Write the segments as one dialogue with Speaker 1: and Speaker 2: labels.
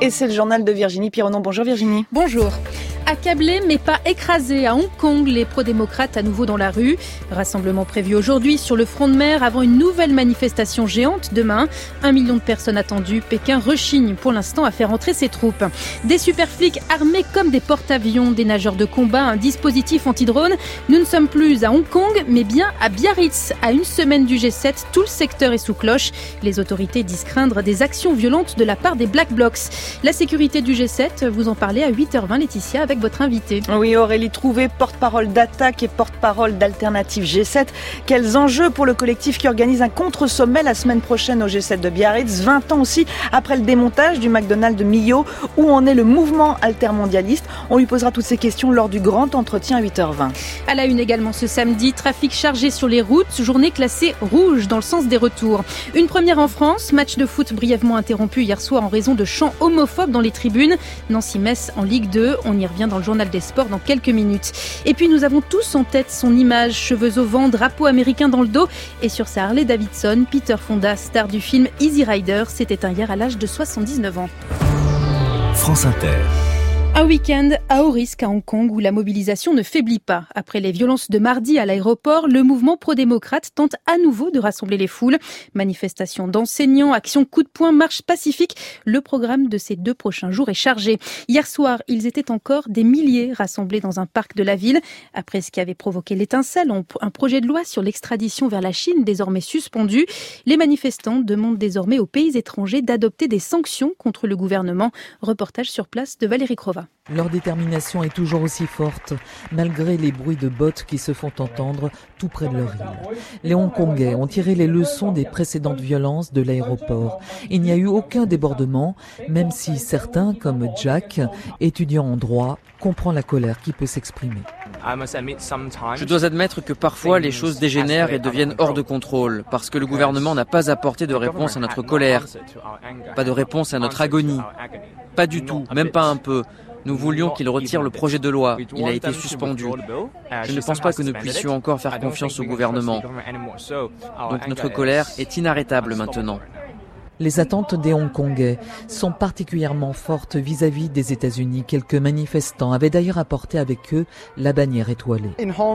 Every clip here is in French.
Speaker 1: Et c'est le journal de Virginie Pironon. Bonjour Virginie.
Speaker 2: Bonjour. Accablés mais pas écrasés à Hong Kong, les pro-démocrates à nouveau dans la rue. Rassemblement prévu aujourd'hui sur le front de mer avant une nouvelle manifestation géante demain. 1 million de personnes attendues. Pékin rechigne pour l'instant à faire entrer ses troupes. Des super flics armés comme des porte-avions, des nageurs de combat, un dispositif anti-drone. Nous ne sommes plus à Hong Kong mais bien à Biarritz. À une semaine du G7, tout le secteur est sous cloche. Les autorités disent craindre des actions violentes de la part des Black Blocs. La sécurité du G7, vous en parlez à 8h20 Laetitia avec votre invité.
Speaker 1: Oui, Aurélie Trouvé, porte-parole d'Attaque et porte-parole d'Alternative G7. Quels enjeux pour le collectif qui organise un contre-sommet la semaine prochaine au G7 de Biarritz, 20 ans aussi après le démontage du McDonald's de Millau. Où en est le mouvement altermondialiste? On lui posera toutes ces questions lors du grand entretien à 8h20.
Speaker 2: À la une également ce samedi, trafic chargé sur les routes, journée classée rouge dans le sens des retours. Une première en France, match de foot brièvement interrompu hier soir en raison de chants homophobes dans les tribunes. Nancy-Metz en Ligue 2, on y revient dans le journal des sports dans quelques minutes. Et puis nous avons tous en tête son image, cheveux au vent, drapeau américain dans le dos. Et sur sa Harley Davidson, Peter Fonda, star du film Easy Rider, s'est éteint hier à l'âge de 79 ans.
Speaker 3: France Inter.
Speaker 2: Un week-end à haut risque à Hong Kong où la mobilisation ne faiblit pas. Après les violences de mardi à l'aéroport, le mouvement pro-démocrate tente à nouveau de rassembler les foules. Manifestations d'enseignants, actions coup de poing, marche pacifique. Le programme de ces 2 prochains jours est chargé. Hier soir, ils étaient encore des milliers rassemblés dans un parc de la ville. Après ce qui avait provoqué l'étincelle, un projet de loi sur l'extradition vers la Chine désormais suspendu. Les manifestants demandent désormais aux pays étrangers d'adopter des sanctions contre le gouvernement. Reportage sur place de Valérie Crova.
Speaker 4: Leur détermination est toujours aussi forte, malgré les bruits de bottes qui se font entendre tout près de leur île. Les Hongkongais ont tiré les leçons des précédentes violences de l'aéroport. Il n'y a eu aucun débordement, même si certains, comme Jack, étudiant en droit, comprend la colère qui peut s'exprimer.
Speaker 5: Je dois admettre que parfois les choses dégénèrent et deviennent hors de contrôle, parce que le gouvernement n'a pas apporté de réponse à notre colère, pas de réponse à notre agonie. Pas du tout, même pas un peu. Nous voulions qu'il retire le projet de loi. Il a été suspendu. Je ne pense pas que nous puissions encore faire confiance au gouvernement. Donc notre colère est inarrêtable maintenant.
Speaker 4: Les attentes des Hongkongais sont particulièrement fortes vis-à-vis des États-Unis. Quelques manifestants avaient d'ailleurs apporté avec eux la bannière étoilée.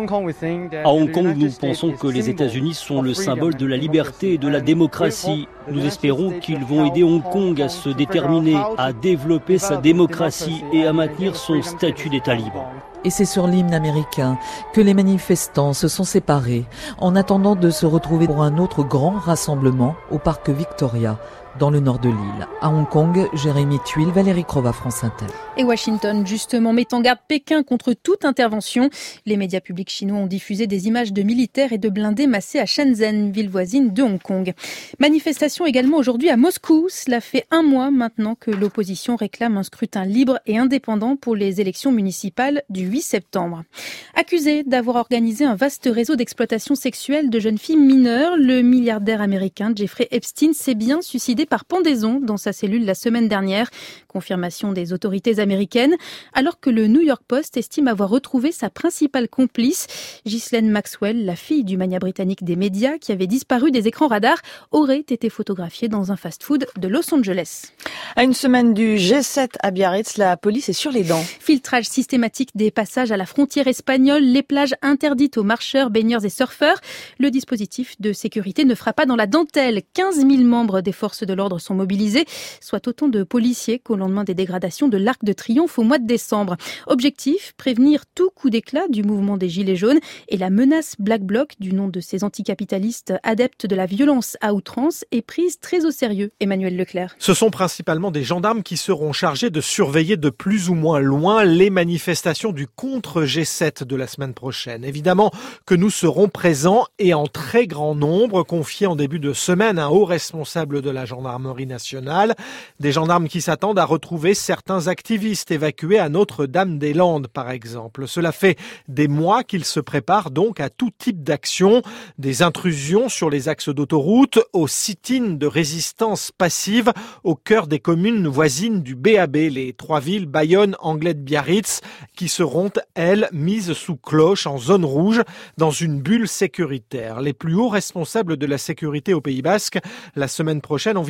Speaker 6: À Hong Kong, nous pensons que les États-Unis sont le symbole de la liberté et de la démocratie. Nous espérons qu'ils vont aider Hong Kong à se déterminer, à développer sa démocratie et à maintenir son statut d'État libre.
Speaker 4: Et c'est sur l'hymne américain que les manifestants se sont séparés en attendant de se retrouver pour un autre grand rassemblement au parc Victoria, dans le nord de l'île. À Hong Kong, Jérémy Tuile, Valérie Crova, France Inter.
Speaker 2: Et Washington, justement, met en garde Pékin contre toute intervention. Les médias publics chinois ont diffusé des images de militaires et de blindés massés à Shenzhen, ville voisine de Hong Kong. Manifestation également aujourd'hui à Moscou. Cela fait 1 mois maintenant que l'opposition réclame un scrutin libre et indépendant pour les élections municipales du 8 septembre. Accusé d'avoir organisé un vaste réseau d'exploitation sexuelle de jeunes filles mineures, le milliardaire américain Jeffrey Epstein s'est bien suicidé par pendaison dans sa cellule la semaine dernière. Confirmation des autorités américaines, alors que le New York Post estime avoir retrouvé sa principale complice. Ghislaine Maxwell, la fille du magnat britannique des médias qui avait disparu des écrans radars, aurait été photographiée dans un fast-food de Los Angeles.
Speaker 1: À une semaine du G7 à Biarritz, la police est sur les dents.
Speaker 2: Filtrage systématique des passages à la frontière espagnole, les plages interdites aux marcheurs, baigneurs et surfeurs. Le dispositif de sécurité ne fera pas dans la dentelle. 15 000 membres des forces de l'ordre sont mobilisés, soit autant de policiers qu'au lendemain des dégradations de l'Arc de Triomphe au mois de décembre. Objectif, prévenir tout coup d'éclat du mouvement des Gilets jaunes et la menace Black Bloc, du nom de ces anticapitalistes adeptes de la violence à outrance, est prise très au sérieux. Emmanuel Leclerc.
Speaker 7: Ce sont principalement des gendarmes qui seront chargés de surveiller de plus ou moins loin les manifestations du contre-G7 de la semaine prochaine. Évidemment que nous serons présents et en très grand nombre, confié en début de semaine à un haut responsable de la gendarmerie nationale. Des gendarmes qui s'attendent à retrouver certains activistes évacués à Notre-Dame-des-Landes, par exemple. Cela fait des mois qu'ils se préparent donc à tout type d'action, des intrusions sur les axes d'autoroute, au sit-in de résistance passive au cœur des communes voisines du BAB, les 3 villes Bayonne, Anglet, Biarritz, qui seront, elles, mises sous cloche en zone rouge dans une bulle sécuritaire. Les plus hauts responsables de la sécurité au Pays Basque, la semaine prochaine, envisagent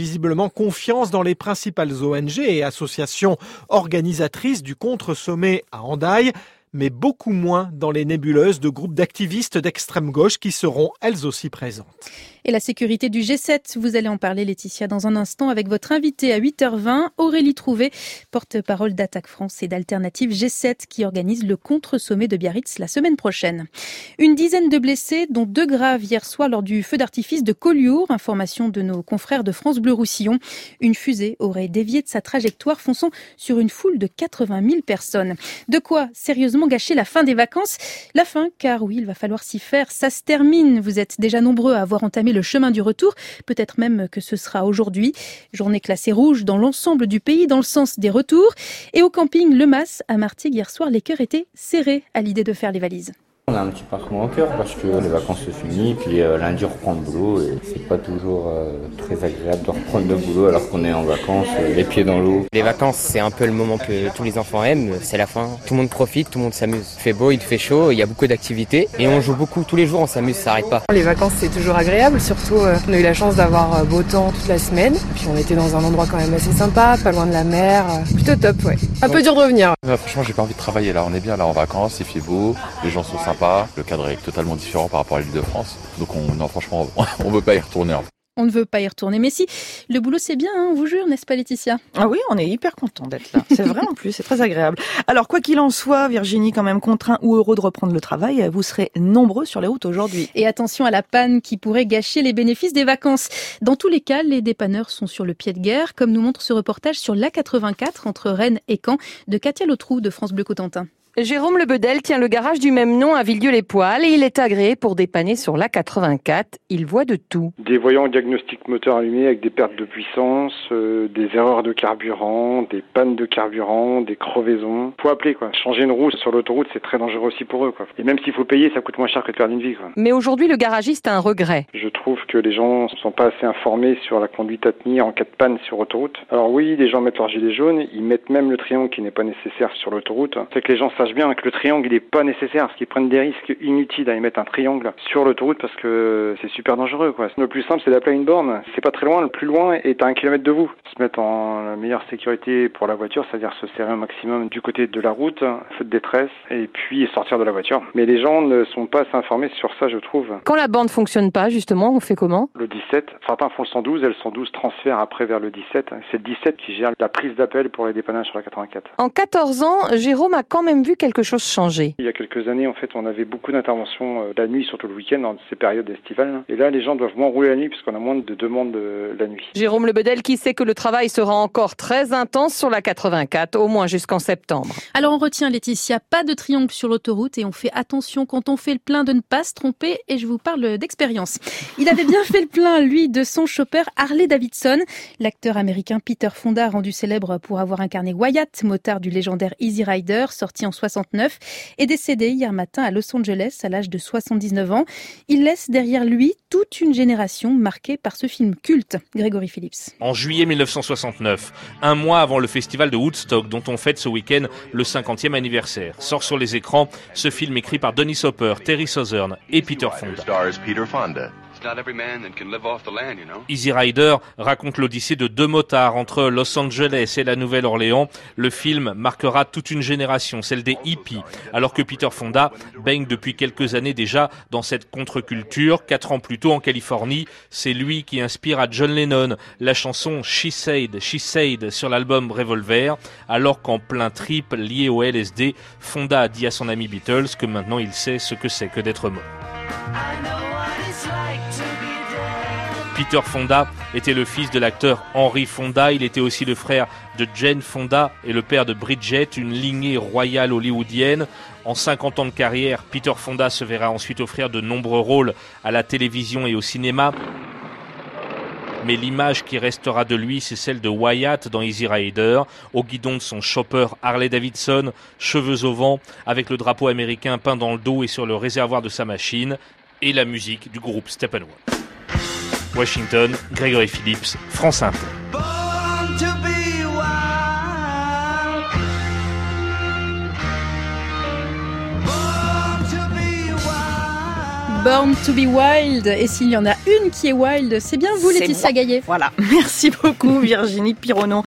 Speaker 7: visiblement confiance dans les principales ONG et associations organisatrices du contre-sommet à Hendaye, mais beaucoup moins dans les nébuleuses de groupes d'activistes d'extrême gauche qui seront elles aussi présentes.
Speaker 2: Et la sécurité du G7, vous allez en parler Laetitia dans un instant avec votre invitée à 8h20, Aurélie Trouvé, porte-parole d'Attaque France et d'Alternative G7 qui organise le contre-sommet de Biarritz la semaine prochaine. Une dizaine de blessés, dont 2 graves hier soir lors du feu d'artifice de Collioure, information de nos confrères de France Bleu Roussillon. Une fusée aurait dévié de sa trajectoire fonçant sur une foule de 80 000 personnes. De quoi sérieusement gâcher la fin des vacances. La fin, car oui, il va falloir s'y faire. Ça se termine. Vous êtes déjà nombreux à avoir entamé le chemin du retour. Peut-être même que ce sera aujourd'hui. Journée classée rouge dans l'ensemble du pays, dans le sens des retours. Et au camping Le Mas, à Martigues, hier soir, les cœurs étaient serrés à l'idée de faire les valises.
Speaker 8: On a un petit pincement au cœur parce que les vacances se finissent, puis lundi on reprend le boulot et c'est pas toujours très agréable de reprendre le boulot alors qu'on est en vacances, les pieds dans l'eau.
Speaker 9: Les vacances c'est un peu le moment que tous les enfants aiment, c'est la fin. Tout le monde profite, tout le monde s'amuse. Il fait beau, il fait chaud, il y a beaucoup d'activités et on joue beaucoup tous les jours, on s'amuse, ça s'arrête pas.
Speaker 10: Les vacances c'est toujours agréable, surtout on a eu la chance d'avoir beau temps toute la semaine. Puis on était dans un endroit quand même assez sympa, pas loin de la mer, plutôt top ouais. Un peu dur de revenir.
Speaker 11: Franchement j'ai pas envie de travailler là, on est bien là en vacances, il fait beau, les gens sont sympas. Le cadre est totalement différent par rapport à l'Île-de-France. Donc franchement, on ne veut pas y retourner.
Speaker 2: On ne veut pas y retourner. Mais si, le boulot c'est bien, on vous jure, n'est-ce pas Laetitia ?
Speaker 1: Ah oui, on est hyper content d'être là. C'est vrai en plus, c'est très agréable. Alors quoi qu'il en soit, Virginie, quand même contraint ou heureux de reprendre le travail, vous serez nombreux sur les routes aujourd'hui.
Speaker 2: Et attention à la panne qui pourrait gâcher les bénéfices des vacances. Dans tous les cas, les dépanneurs sont sur le pied de guerre, comme nous montre ce reportage sur l'A84 entre Rennes et Caen de Katia Lautroux de France Bleu Cotentin.
Speaker 12: Jérôme Lebedel tient le garage du même nom à Villedieu-les-Poêles et il est agréé pour dépanner sur l'A84. Il voit de tout.
Speaker 13: Des voyants diagnostiques moteurs allumés avec des pertes de puissance, des erreurs de carburant, des pannes de carburant, des crevaisons. Faut appeler quoi. Changer une roue sur l'autoroute, c'est très dangereux aussi pour eux quoi. Et même s'il faut payer, ça coûte moins cher que de perdre une vie quoi.
Speaker 12: Mais aujourd'hui, le garagiste a un regret.
Speaker 13: Je trouve que les gens ne sont pas assez informés sur la conduite à tenir en cas de panne sur autoroute. Alors oui, les gens mettent leur gilet jaune, ils mettent même le triangle qui n'est pas nécessaire sur l'autoroute. C'est que les gens sachent bien que le triangle il est pas nécessaire parce qu'ils prennent des risques inutiles à y mettre un triangle sur l'autoroute parce que c'est super dangereux quoi. Le plus simple c'est d'appeler une borne, c'est pas très loin, le plus loin est à 1 kilomètre de vous. Se mettre en la meilleure sécurité pour la voiture, c'est-à-dire se serrer un maximum du côté de la route, feu de détresse et puis sortir de la voiture. Mais les gens ne sont pas assez informés sur ça je trouve.
Speaker 12: Quand la borne fonctionne pas justement, on fait comment ?
Speaker 13: Le 17, certains font le 112 et le 112 transfère après vers le 17. C'est le 17 qui gère la prise d'appel pour les dépannages sur la 84.
Speaker 12: En 14 ans, Jérôme a quand même vu quelque chose changer.
Speaker 13: Il y a quelques années, en fait, on avait beaucoup d'interventions la nuit, surtout le week-end, dans ces périodes estivales. Et là, les gens doivent moins rouler la nuit puisqu'on a moins de demandes la nuit.
Speaker 12: Jérôme Lebedel qui sait que le travail sera encore très intense sur la 84, au moins jusqu'en septembre.
Speaker 2: Alors on retient Laetitia, pas de triangle sur l'autoroute et on fait attention quand on fait le plein de ne pas se tromper et je vous parle d'expérience. Il avait bien fait le plein, lui, de son chopper Harley Davidson. L'acteur américain Peter Fonda, rendu célèbre pour avoir incarné Wyatt, motard du légendaire Easy Rider, sorti en 69, est décédé hier matin à Los Angeles à l'âge de 79 ans. Il laisse derrière lui toute une génération marquée par ce film culte. Grégory Phillips.
Speaker 14: En juillet 1969, un mois avant le festival de Woodstock dont on fête ce week-end le 50e anniversaire, sort sur les écrans ce film écrit par Dennis Hopper, Terry Southern et Peter Fonda. Easy Rider raconte l'odyssée de 2 motards entre Los Angeles et la Nouvelle-Orléans. Le film marquera toute une génération, celle des hippies, alors que Peter Fonda baigne depuis quelques années déjà dans cette contre-culture. 4 ans plus tôt en Californie, c'est lui qui inspire à John Lennon la chanson She Said sur l'album Revolver, alors qu'en plein trip lié au LSD, Fonda a dit à son ami Beatles que maintenant il sait ce que c'est que d'être mort. Peter Fonda était le fils de l'acteur Henry Fonda. Il était aussi le frère de Jane Fonda et le père de Bridget, une lignée royale hollywoodienne. En 50 ans de carrière, Peter Fonda se verra ensuite offrir de nombreux rôles à la télévision et au cinéma. Mais l'image qui restera de lui, c'est celle de Wyatt dans Easy Rider, au guidon de son chopper Harley Davidson, cheveux au vent, avec le drapeau américain peint dans le dos et sur le réservoir de sa machine, et la musique du groupe Steppenwolf. Washington, Grégory Phillips, France Inter.
Speaker 2: Born to be Wild. Et s'il y en a une qui est wild, c'est bien vous, Laetitia Gaillet.
Speaker 1: Voilà. Merci beaucoup, Virginie Pironneau.